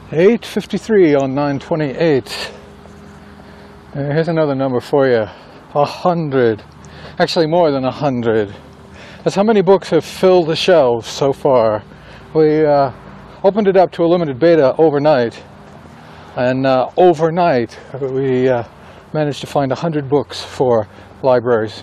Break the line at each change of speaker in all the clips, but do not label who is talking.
8:53 on 9/28. Here's another number for you. 100. Actually more than 100. That's how many books have filled the shelves so far. We opened it up to a limited beta overnight. And overnight we managed to find 100 books for libraries.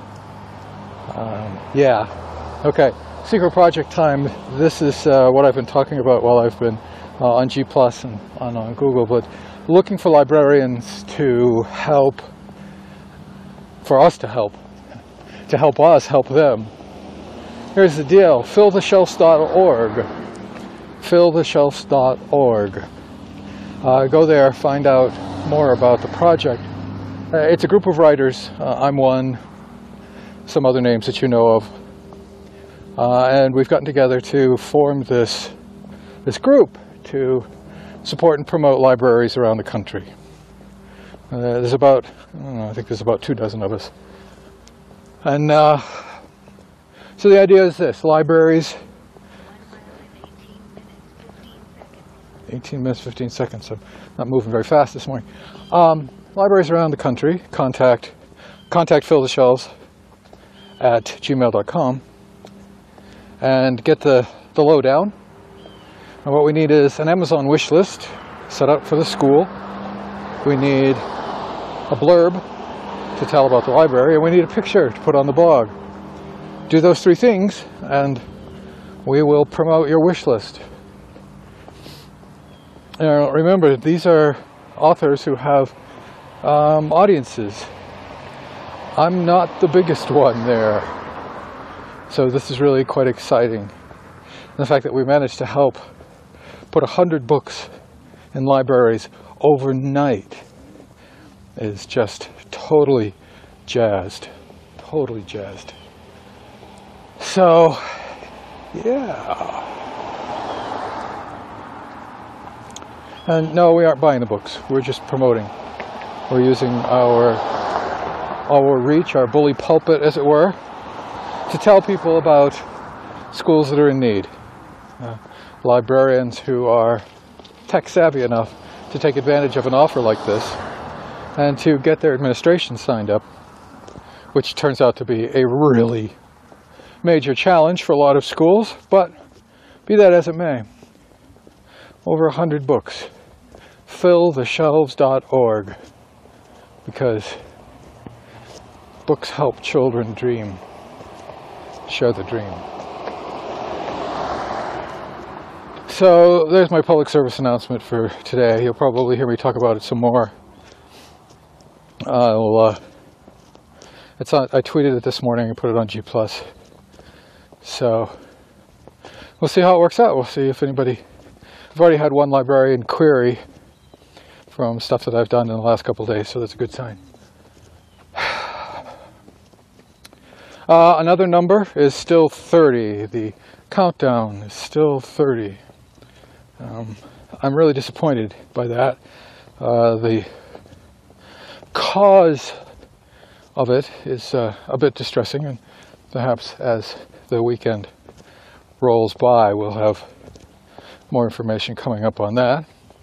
Yeah. Okay. Secret project time. This is what I've been talking about while I've been on G+ and on Google, but looking for librarians to help, for us to help us help them. Here's the deal: filltheshelves.org. Filltheshelves.org. Go there, find out more about the project. It's a group of writers. I'm one. Some other names that you know of. And we've gotten together to form this group to support and promote libraries around the country. There's about, I think there's about 24 of us. And so the idea is this: libraries, 18 minutes, 15 seconds. I'm not moving very fast this morning. Libraries around the country, contact filltheshelves at gmail.com and get the lowdown. And what we need is an Amazon wish list set up for the school. We need a blurb to tell about the library, and we need a picture to put on the blog. Do those three things and we will promote your wish list. Now, remember, these are authors who have audiences. I'm not the biggest one there. So this is really quite exciting. And the fact that we managed to help put 100 books in libraries overnight is just totally jazzed. Totally jazzed. So, yeah. And no, we aren't buying the books. We're just promoting. We're using our reach, our bully pulpit, as it were, to tell people about schools that are in need. Librarians who are tech savvy enough to take advantage of an offer like this and to get their administration signed up, which turns out to be a really major challenge for a lot of schools, but be that as it may. Over 100 books. Filltheshelves.org, because books help children dream. Share the dream. So there's my public service announcement for today. You'll probably hear me talk about it some more. I tweeted it this morning and put it on G+. So we'll see how it works out. We'll see if anybody... I've already had one librarian query from stuff that I've done in the last couple of days, so that's a good sign. Another number is still 30. The countdown is still 30. I'm really disappointed by that. The cause of it is a bit distressing, and perhaps as the weekend rolls by, we'll have more information coming up on that.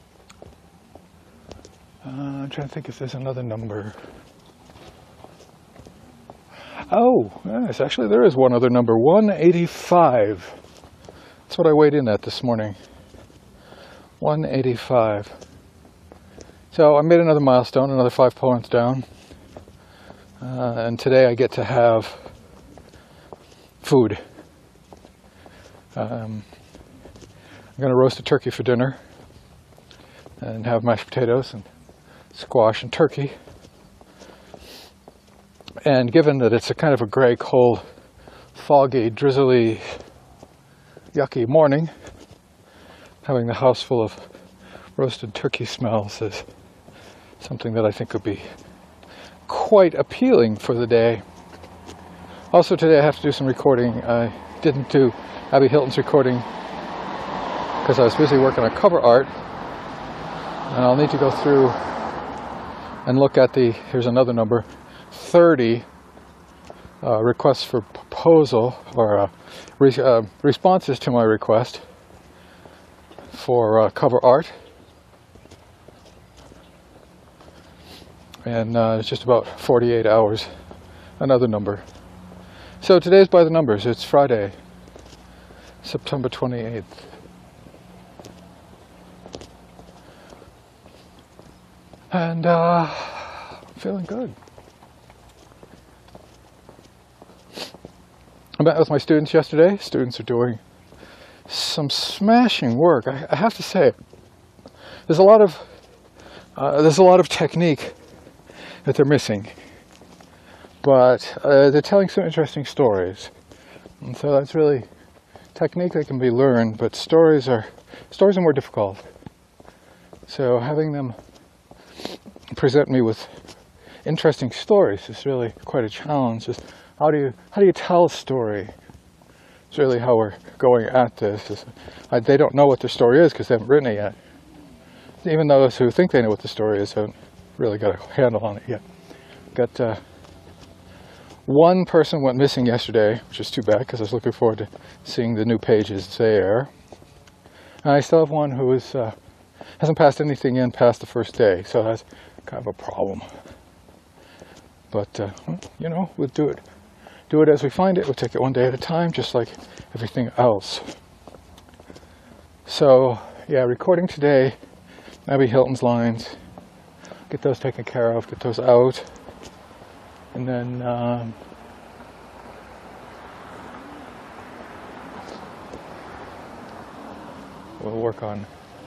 I'm trying to think if there's another number. Oh, yes, actually there is one other number, 185. That's what I weighed in at this morning. 185. So I made another milestone, another 5 points down. And today I get to have food. I'm going to roast a turkey for dinner and have mashed potatoes and squash and turkey. And given that it's a kind of a gray, cold, foggy, drizzly, yucky morning, having the house full of roasted turkey smells is something that I think would be quite appealing for the day. Also today I have to do some recording. I didn't do Abby Hilton's recording because I was busy working on cover art, and I'll need to go through and look at here's another number, 30 requests for proposal, or responses to my request for cover art. and it's just about 48 hours, another number. So today's by the numbers. It's Friday, September 28th. And I'm feeling good. I met with my students yesterday. Students are doing some smashing work. I have to say, there's a lot of technique that they're missing, but they're telling some interesting stories, and so that's really technique that can be learned. But stories are more difficult. So having them present me with interesting stories is really quite a challenge. Just how do you tell a story? It's really how we're going at this. They don't know what the story is because they haven't written it yet. Even those who think they know what the story is haven't really got a handle on it yet. Got one person went missing yesterday, which is too bad because I was looking forward to seeing the new pages there. And I still have one who hasn't passed anything in past the first day, so that's kind of a problem. But we'll do it as we find it. We'll take it one day at a time, just like everything else. So yeah, recording today, Abby Hilton's lines, get those taken care of, get those out, and then we'll work on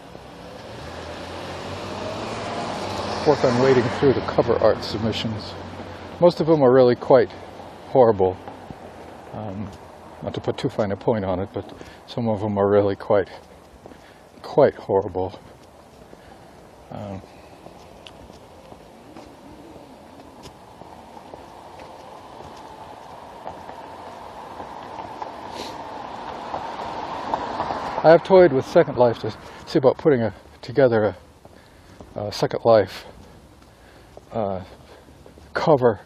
wading through the cover art submissions. Most of them are really quite horrible. Not to put too fine a point on it, but some of them are really quite horrible. I have toyed with Second Life to see about putting together a Second Life cover.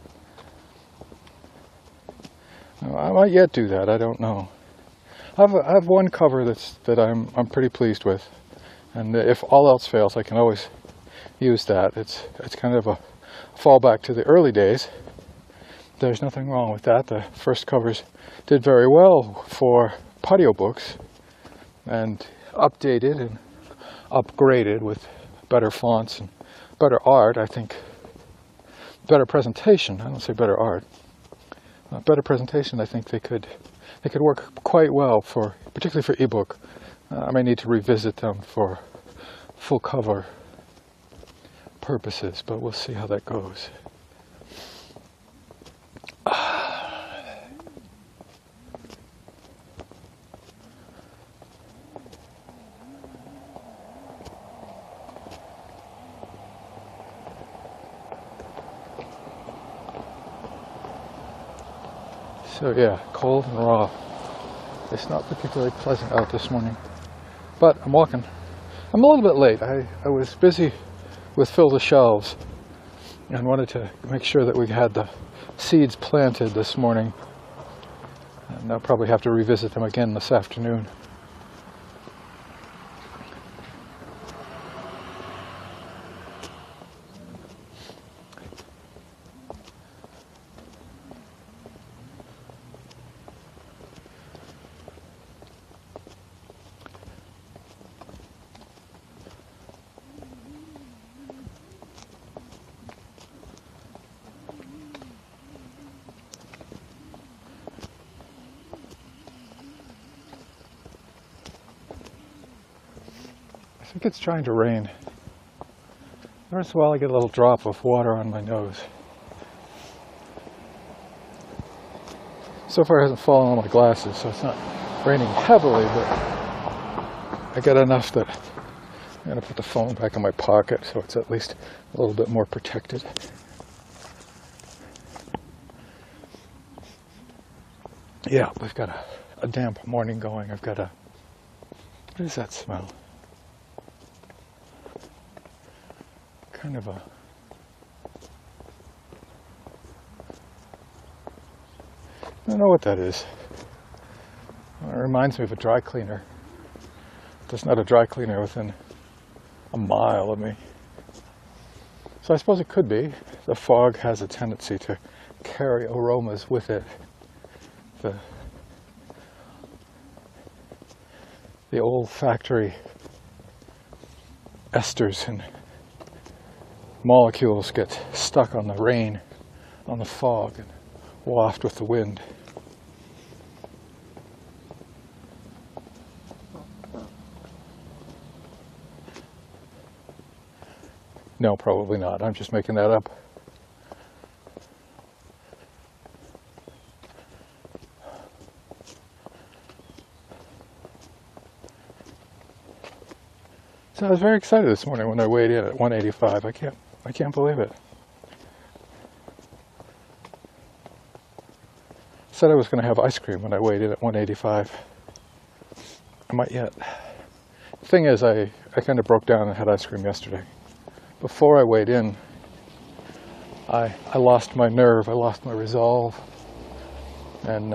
I might yet do that. I don't know. I have one cover that I'm pretty pleased with, and if all else fails, I can always use that. It's kind of a fallback to the early days. There's nothing wrong with that. The first covers did very well for patio books, and updated and upgraded with better fonts and better art. I think better presentation. I don't say better art. Better presentation. I think they could work quite well particularly for ebook. I may need to revisit them for full cover purposes, but we'll see how that goes. So yeah, cold and raw. It's not particularly pleasant out this morning, but I'm walking. I'm a little bit late. I was busy with fill the shelves and wanted to make sure that we had the seeds planted this morning, and I'll probably have to revisit them again this afternoon. I think it's trying to rain. Every once in a while I get a little drop of water on my nose. So far it hasn't fallen on my glasses, so it's not raining heavily, but I get enough that I'm going to put the phone back in my pocket so it's at least a little bit more protected. Yeah, we've got a damp morning going. I've got what does that smell? Kind of I don't know what that is. It reminds me of a dry cleaner. There's not a dry cleaner within a mile of me. So I suppose it could be. The fog has a tendency to carry aromas with it. The olfactory esters and molecules get stuck on the rain, on the fog, and waft with the wind. No, probably not. I'm just making that up. So I was very excited this morning when I weighed in at 185. I can't believe it. Said I was going to have ice cream when I weighed in at 185. I might yet. The thing is, I kind of broke down and had ice cream yesterday. Before I weighed in, I lost my nerve, I lost my resolve, and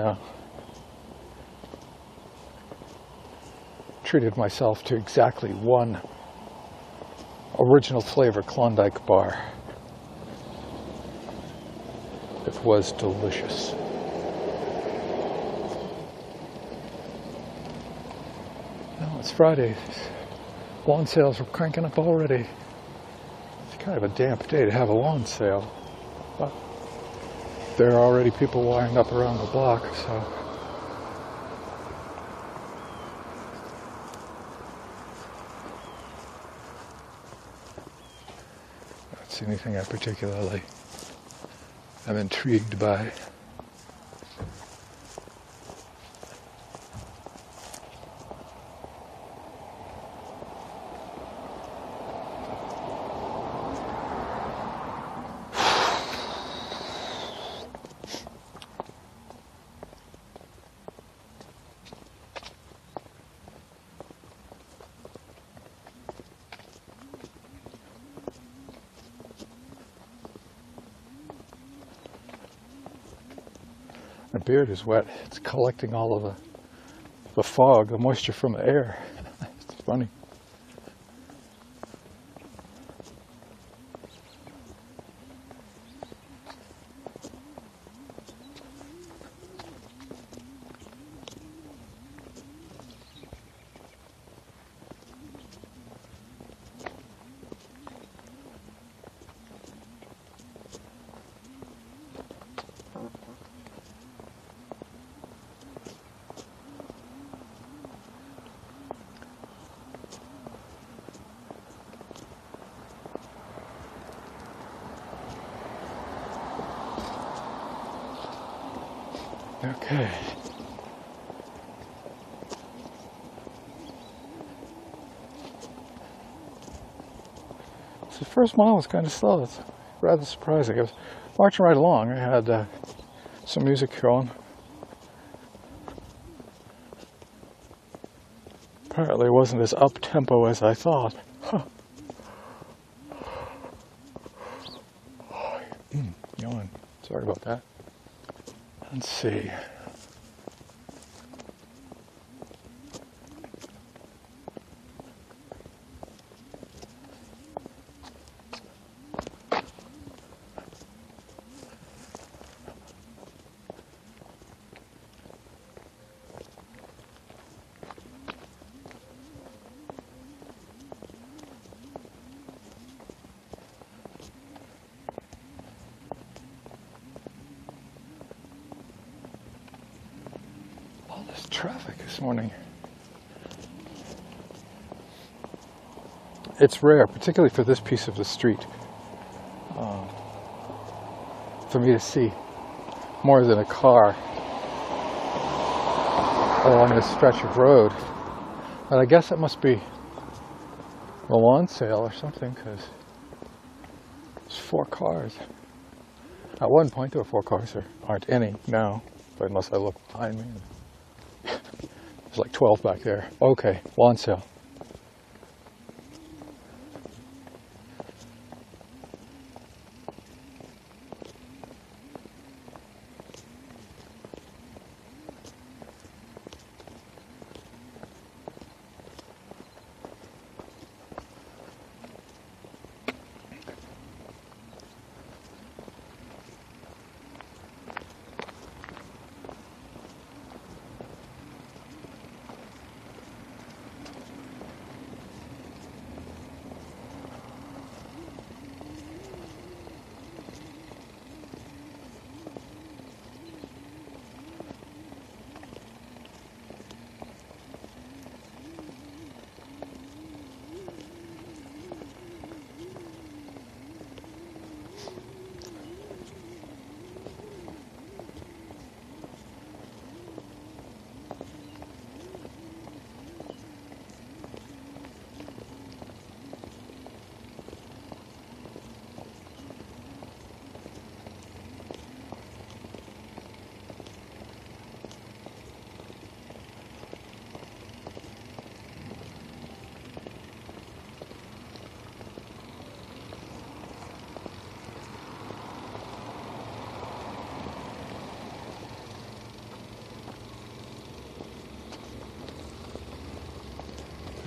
treated myself to exactly one original flavor Klondike bar. It was delicious. Well, it's Friday. Lawn sales are cranking up already. It's kind of a damp day to have a lawn sale, but there are already people wiring up around the block, so I don't see anything I particularly am intrigued by. My beard is wet. It's collecting all of the fog, the moisture from the air. It's funny. Okay. So the first mile was kind of slow. It's rather surprising. I was marching right along. I had some music going. Apparently it wasn't as up-tempo as I thought. Huh. Yawn. Sorry about that. Let's see. This traffic this morning. It's rare, particularly for this piece of the street, for me to see more than a car along this stretch of road. And I guess it must be a lawn sale or something, because there's 4 cars. At one point there were 4 cars. There aren't any now, but unless I look behind me. There's like 12 back there. Okay, lawn sale.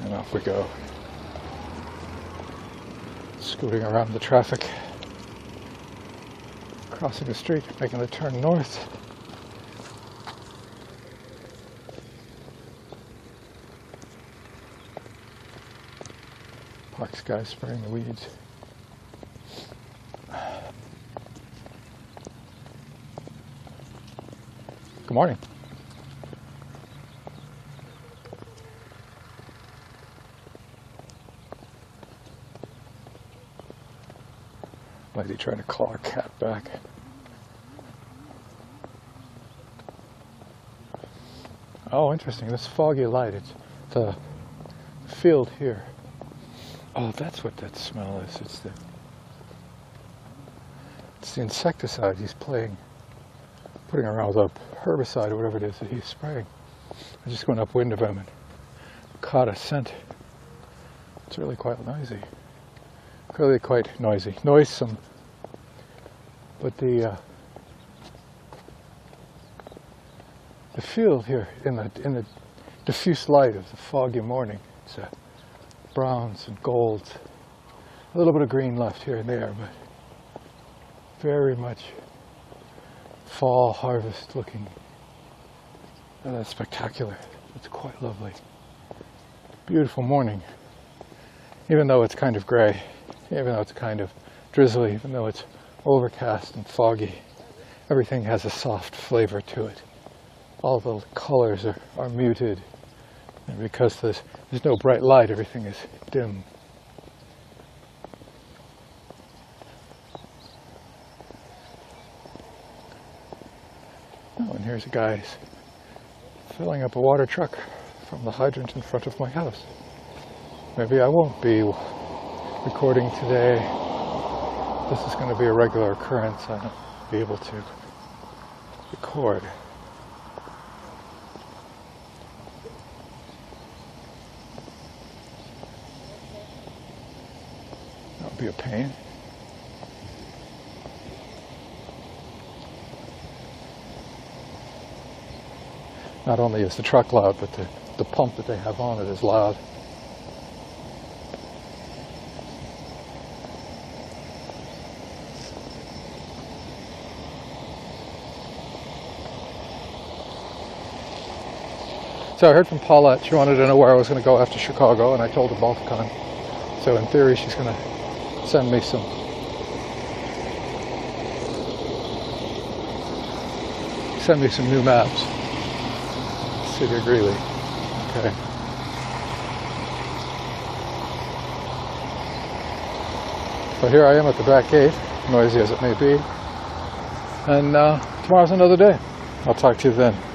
And off we go. Scooting around the traffic. Crossing the street, making the turn north. Parks guy spraying the weeds. Good morning. Lady trying to call her cat back. Oh, interesting. This foggy light. It's the field here. Oh, that's what that smell is. It's the insecticide he's putting around, with a herbicide or whatever it is that he's spraying. I just went upwind of him and caught a scent. It's really quite noisy. Really quite noisy. Noisome. But the field here in the diffuse light of the foggy morning, it's browns and golds, a little bit of green left here and there, but very much fall harvest looking. Oh, that's spectacular. It's quite lovely. Beautiful morning, even though it's kind of gray, even though it's kind of drizzly, even though it's overcast and foggy. Everything has a soft flavor to it. All the colors are muted, and because there's no bright light, everything is dim. Oh, and here's a guy filling up a water truck from the hydrant in front of my house. Maybe I won't be recording today. This is going to be a regular occurrence. I won't be able to record. That would be a pain. Not only is the truck loud, but the pump that they have on it is loud. So I heard from Paulette. She wanted to know where I was going to go after Chicago, and I told her Balticon. So in theory, she's going to send me some new maps. City of Greeley. Okay. So here I am at the back gate, noisy as it may be. And tomorrow's another day. I'll talk to you then.